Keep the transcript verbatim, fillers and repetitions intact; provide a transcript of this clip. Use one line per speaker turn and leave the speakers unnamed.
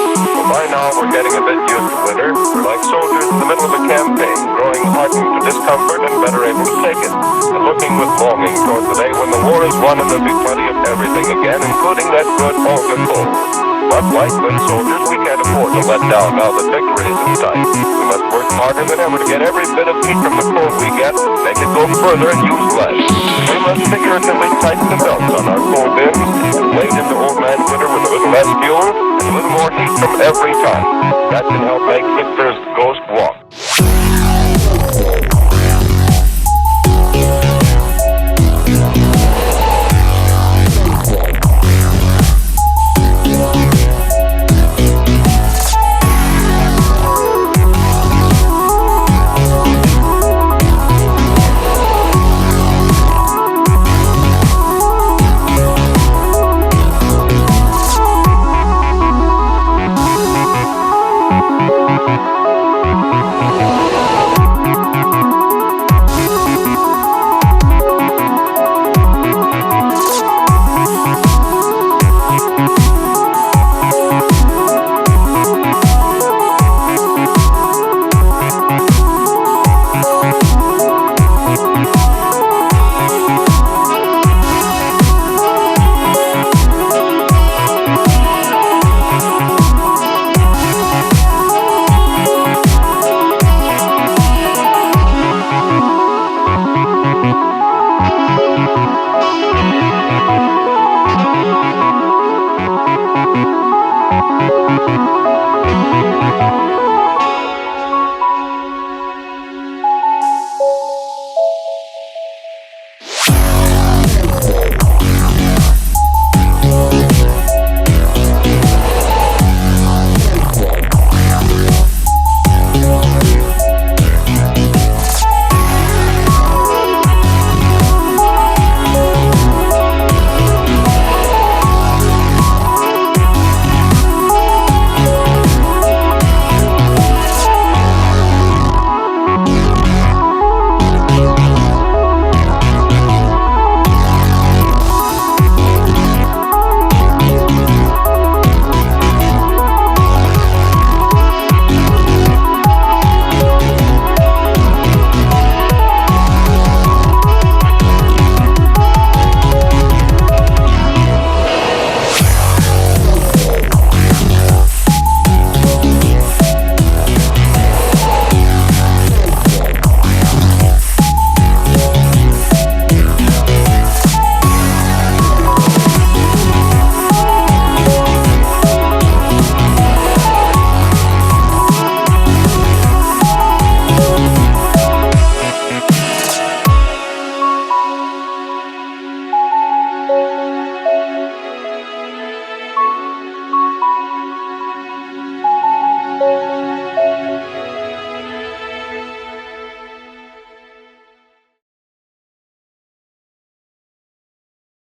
Well, by now we're getting a bit used to winter. We're like soldiers in the middle of a campaign, growing hardened to discomfort and better able to take it, and looking with longing toward the day when the war is won and there'll be plenty of everything again, including that good Olga coal. But like good soldiers, we can't afford to let down now that victory is in sight. We must work harder than ever to get every bit of heat from the coal we get, make it go further and use less. We must figuratively tighten the belts on our coal bins and wade into old man winter with a little less fuel and a little more heat from every time. That can help make Hitler's ghost walk. Thank you.